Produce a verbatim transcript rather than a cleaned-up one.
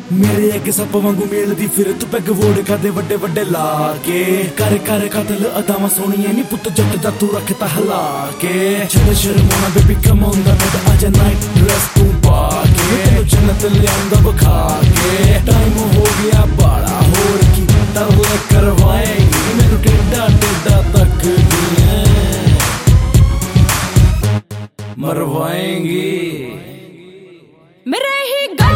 ਮੇਰੇ ਅੱਗੇ ਸੱਪ ਵਾਂਗੂ ਮੇਲਦੀ ਫਿਰ ਤੂੰ ਪੈਗ ਵੋੜ ਖਾਦੇ ਵੱਡੇ ਵੱਡੇ ਲਾ ਕੇ ਕਰ ਕਰ ਕਤਲ ਅਦਾਵਾਂ ਸੋਹਣੀਆਂ ਨੀ ਪੁੱਤ ਜੱਟ ਦਾ ਤੂੰ ਰੱਖਤਾ ਹਲਾ ਕੇ ਛੱਡ ਸ਼ਰਮਾਉਣਾ ਬੇਬੀ ਕਮ ਔਨ ਦਾ ਨੋਟ ਆਜਾ ਨਾਈਟ ਡਰੈਸ ਤੂੰ ਪਾ ਕੇ ਤੈਨੂੰ ਜੰਨਤ ਲਿਆਉਂਦਾ ਵਿਖਾ ਕੇ ਟਾਈਮ ਹੋ ਗਿਆ ਬਾੜਾ ਹੋਰ ਕੀ ਤਰਲੇ ਕਰਵਾਏਗੀ ਮੈਨੂੰ ਟੇਡਾ ਟੇਡਾ ਤੱਕ ਦੀਆਂ ਮਰਵਾਏਗੀ ਮੇਰੇ ਹੀ